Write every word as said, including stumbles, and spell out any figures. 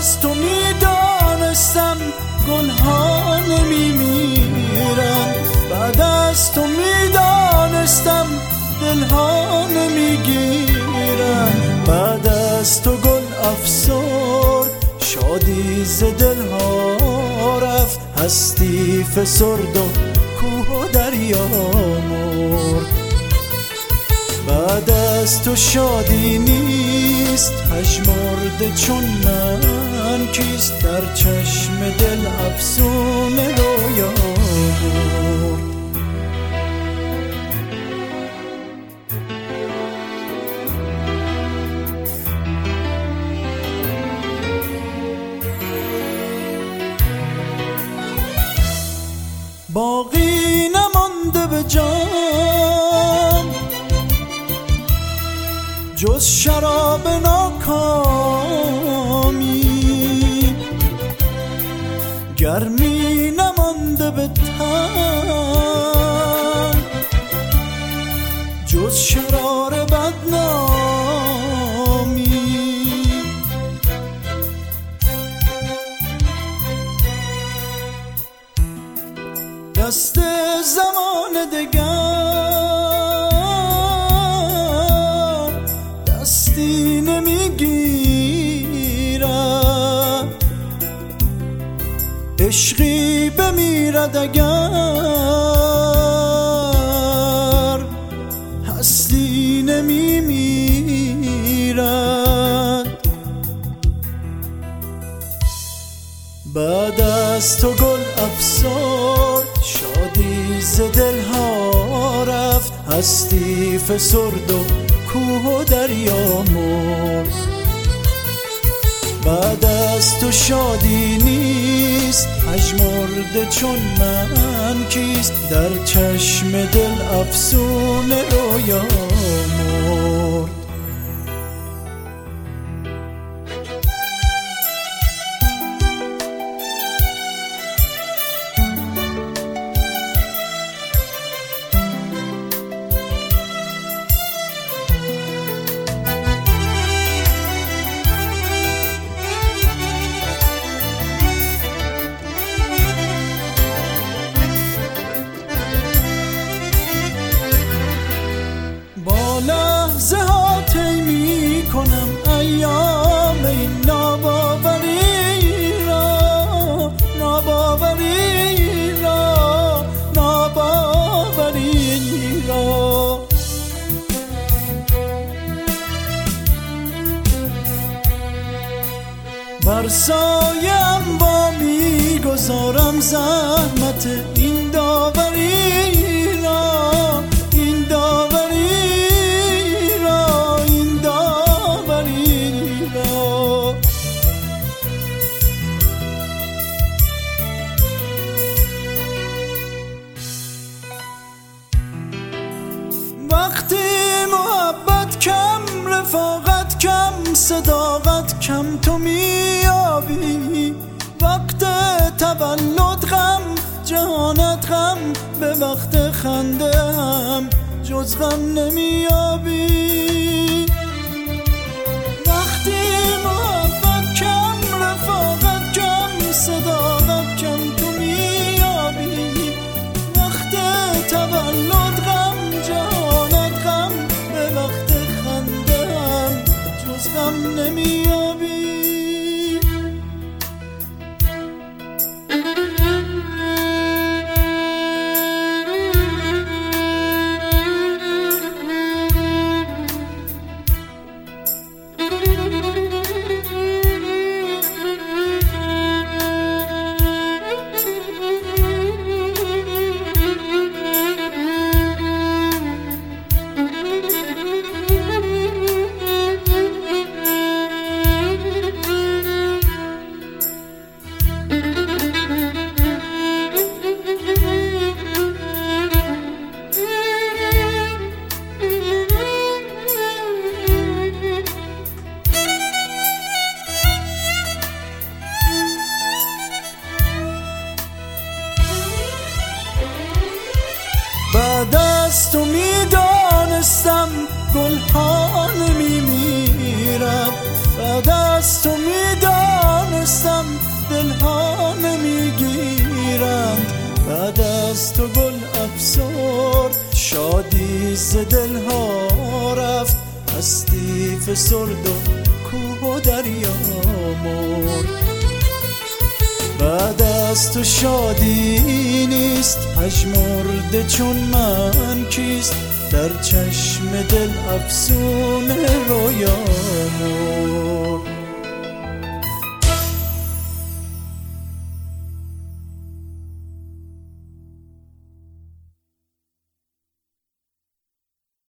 از تو میدانستم گلها نمیمیرن، بعد از تو میدانستم دلها نمیگیرن. بعد از تو گل افسرد شادی ز دلها رفت، هستی فسرد و کوه و دریا مرد. بعد از تو شادی نیست پژمرده چون من کیست، در چشم دل افسون رویا مرد. باقی نمانده به جام جز شراب ناکامی، گرمی نمانده به تن جز شرار بدنامی. دست زمان دگر دستی نمیگیرد، عشقی بمیرد اگر هستی نمیمیرد. بعد از تو گل افسرد شادی ز دلها رفت، هستی فسرد و کوه و دریا مرد. بعد از تو شادی نیست پژمرده چون من کیست، در چشم دل افسون رویا مرد. لحظه ها طی می کنم ایام این ناباوری را، ناباوری را، ناباوری را. بر سایم با می گذارم زحمت این داوری را، این داوری. وقتی محبت کم، رفاقت کم، صداقت کم تو میابی، وقت تولد غم، جهانت غم، به وقت خنده هم جز غم نمیابی. وقتی محبت کم، رفاقت کم، صداقت کم تو میابی، وقت تولد غم، جهانت غم، به وقت خنده هم جز غم نمیابی. بعد از تو میدانستم گلها نمیمیرد، بعد از تو میدانستم میترسم دلها نمیگیرند، بعد از تو گل افسرد شادی ز دلها رفت، هستی فسرد و کوه و دریا مرد. بعد از تو شادی نیست، پژمرده چون من کیست، در چشم دل افسون رویا مرد.